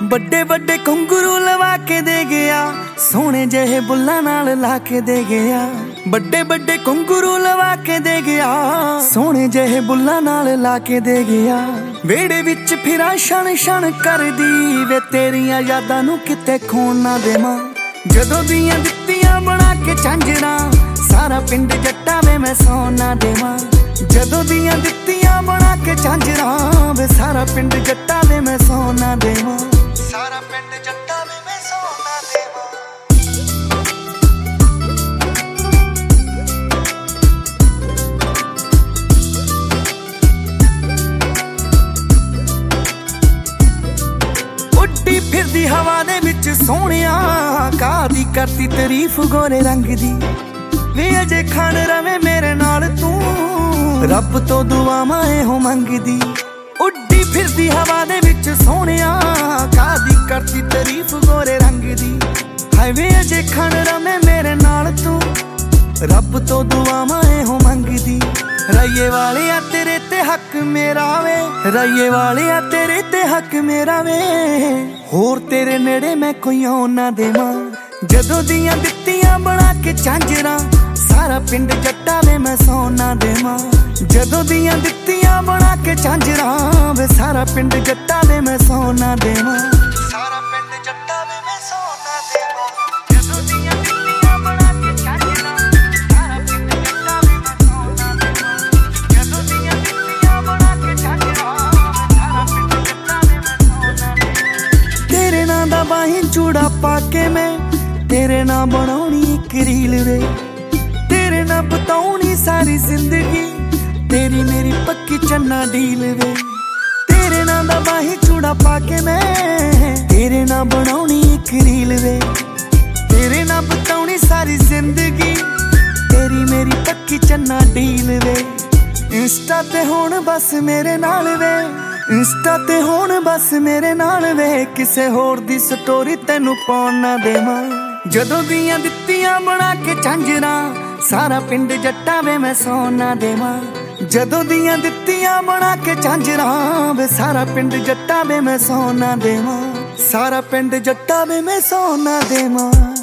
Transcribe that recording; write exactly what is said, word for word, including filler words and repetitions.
बड़े बड़े घुंघरू लवा के दे गया, सोने जहे बुल्ला नाल ला के दे गया। बड़े बड़े घुंघरू लवा के दे गया, सोने जहे बुल्ला नाल ला के दे गया। वेड़े विच फिरा छण छण करदी वे तेरियां यादां नूं किते खोण ना देवां। जदों दियां दित्तियां बना के झांजरां, सारा पिंड जट्टा वे मैं सौण ना देवां। जदों दियां दित्तियां बना के झांजरां, वे सारा पिंड जट्टा वे मैं सौण ना देवां। सारा पिंड जट्टा वे मैं सौण ना देवां। उड्डी फिरदी हवा दे विच सोहणिया, कादी करती तारीफ गोरे रंग दी। वे अजे खान रवे मेरे नाल तू, रब तो दुआवां एहो मंगदी। उड्डी फिरदी हवा दे विच सोहणिया, कादी करती तारीफ गोरे रंग दी। हाय वे अजे खान रवे मेरे नाल तू, रब तो दुआवां एहो मंगदी। रईए वालिया तेरे ते हक मेरा वे, रईए वालिया तेरे ते हक मेरा वे। होर तेरे नेड़े मैं कोई आउण ना देवां। जदों दियां दित्तियां बना के झांजरां, सारा पिंड जट्टा वे मैं सौण ना देवां। जदों दियां दित्तियां बना के झांजरां, वे सारा पिंड जट्टा वे मैं सौण ना देवां। सारा पिंड जट्टा वे मैं सौण ना देवां। जदों दियां दित्तियां बना के झांजरां, सारा पिंड जट्टा वे मैं सौण ना देवां। जदों दियां दित्तियां बना के झांजरां, सारा पिंड जट्टा वे मैं सौण ना देवां। तेरे नां दा बाहीं चूड़ा पाके मैं, तेरे नां बनाउणी इक रील वे। तेरे नां बताउणी सारी जिंदगी, तेरी मेरी पक्की चन्ना डील वे। तेरे नां दा बाहीं चूड़ा पाके मैं, तेरे नां बनाउणी इक रील वे। तेरे नां बताउणी सारी जिंदगी, तेरी मेरी पक्की चन्ना डील वे। इंस्टा ते होण बस मेरे नाल वे, इंस्टा ते होण बस मेरे नाल वे। किसे होर दी स्टोरी तैनू पाउण ना देवां। जदों दियां दित्तियां बना के झांजरां, सारा पिंड जट्टा वे मैं सौण ना देवां। जदों दियां दित्तियां बना के झांजरां, वे सारा पिंड जट्टा वे मैं सौण ना देवां। सारा पिंड जट्टा वे मैं सौण ना देवां।